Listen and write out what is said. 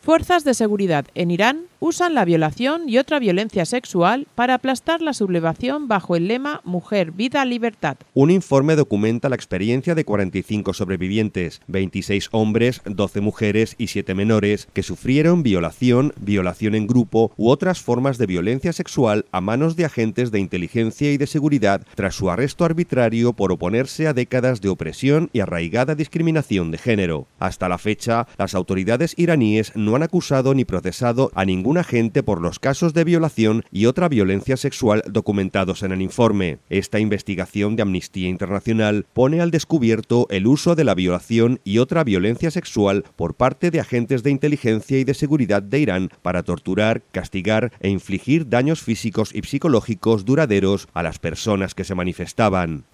Fuerzas de seguridad en Irán usan la violación y otra violencia sexual para aplastar la sublevación bajo el lema Mujer, Vida, Libertad. Un informe documenta la experiencia de 45 sobrevivientes, 26 hombres, 12 mujeres y 7 menores, que sufrieron violación en grupo u otras formas de violencia sexual a manos de agentes de inteligencia y de seguridad tras su arresto arbitrario por oponerse a décadas de opresión y arraigada discriminación de género. Hasta la fecha, las autoridades iraníes no han acusado ni procesado a ningún agente por los casos de violación y otra violencia sexual documentados en el informe. Esta investigación de Amnistía Internacional pone al descubierto el uso de la violación y otra violencia sexual por parte de agentes de inteligencia y de seguridad de Irán para torturar, castigar e infligir daños físicos y psicológicos duraderos a las personas que se manifestaban.